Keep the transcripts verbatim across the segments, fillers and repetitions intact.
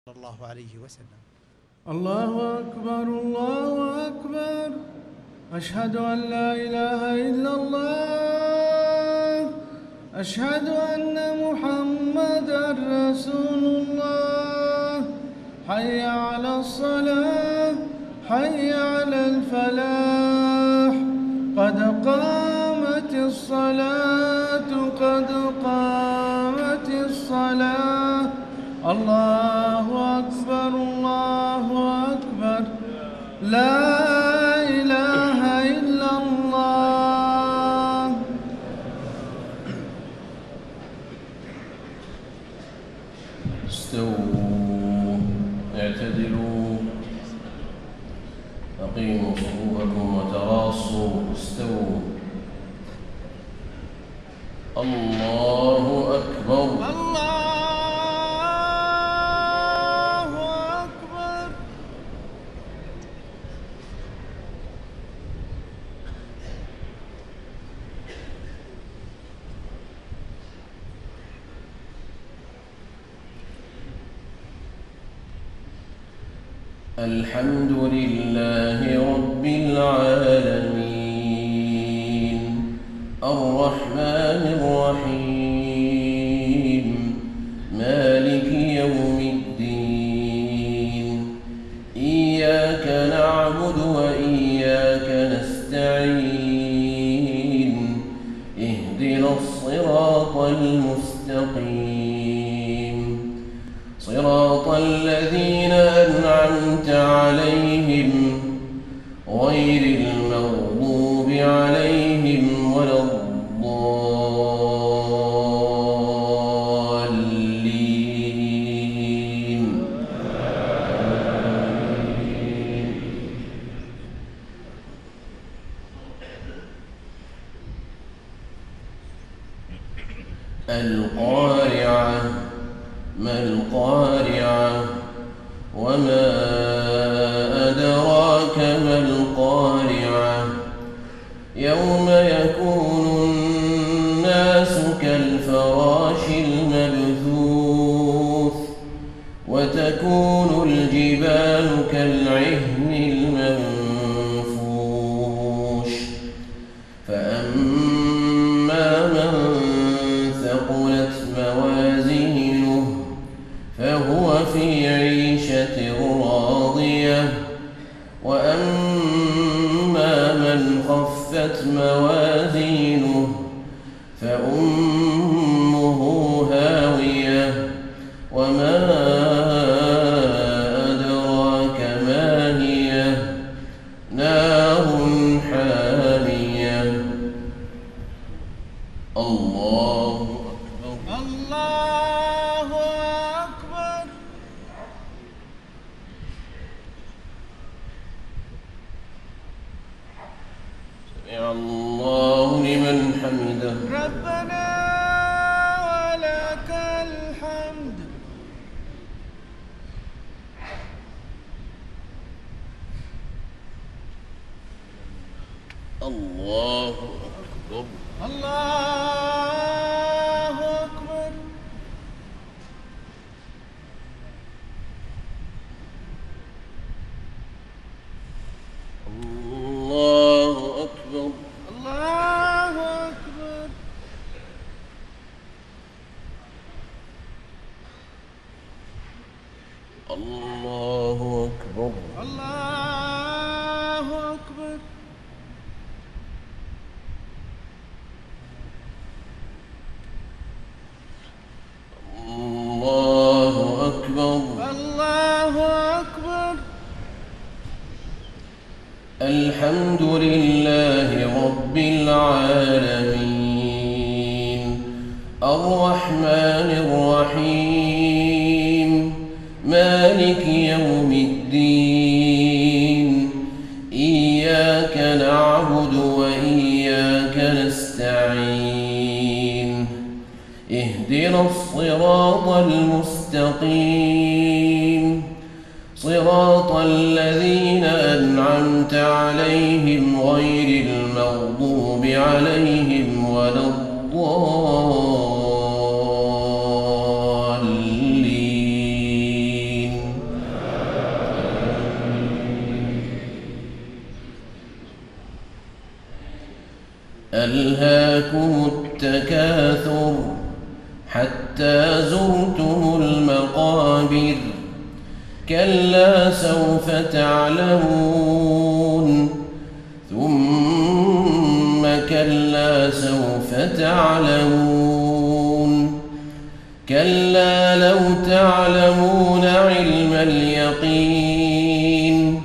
الله عليه وسلم. الله أكبر الله أكبر، أشهد أن لا إله إلا الله، أشهد أن محمدًا رسول الله. حي على الصلاة حي على الفلاح، قد قامت الصلاة قد قامت الصلاة. الله أكبر الله أكبر، لا إله إلا الله. استووا اعتدلوا، أقيموا صفوفكم وتراصوا. استووا. الله أكبر الله أكبر. الحمد لله رب العالمين، الرحمن الرحيم، مالك يوم الدين. إياك نعبد وإياك نستعين، اهدنا الصراط المستقيم، صراط الذين أنعمت عليهم غير المغضوب عليهم ولا الضالين. القارعة، ما القارعة؟ وما أدراك ما القارعة؟ يوم يكون الناس كالفراش المبثوث، وتكون الجبال كالعهن المنفوش. فأما من ثقلت موازينه فهو في عيشة راضية، وأما من خفت موازينه فأمه هاوية، وما أدراك ما هي، نار حامية. الله أكبر الله أكبر. سمع الله لمن حمده. ربنا ولك الحمد. الله أكبر الله أكبر. الله أكبر الله أكبر. الله أكبر الله أكبر. الله أكبر الله أكبر. الحمد لله رب العالمين، الرحمن الرحيم، مالك يوم الدين. إياك نعبد وإياك نستعين، اهدنا الصراط المستقيم، صراط الذين أنعمت عليهم غير المغضوب عليهم ولا الضالين. ألهاكم التكاثر حتى زرتم المقابر كلا سوف تعلمون ثم كلا سوف تعلمون كلا لو تعلمون علم اليقين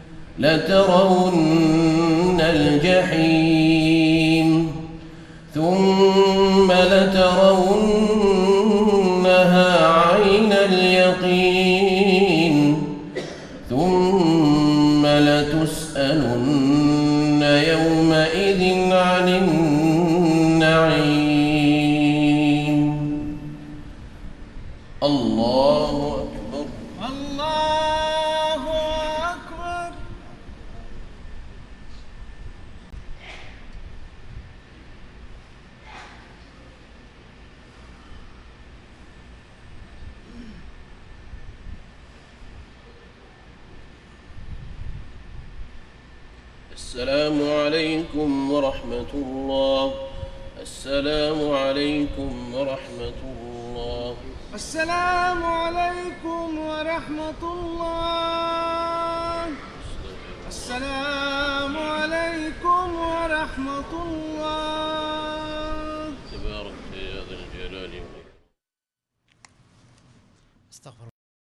لترون الجحيم ثم لترونها عين اليقين ثم لتسألن يومئذ عن النعيم. الله أكبر. الله أكبر. السلام عليكم ورحمة الله. السلام عليكم ورحمة الله. السلام عليكم ورحمة الله. السلام عليكم ورحمة الله. تبارك يا ذا الجلال والإكرام. استغفر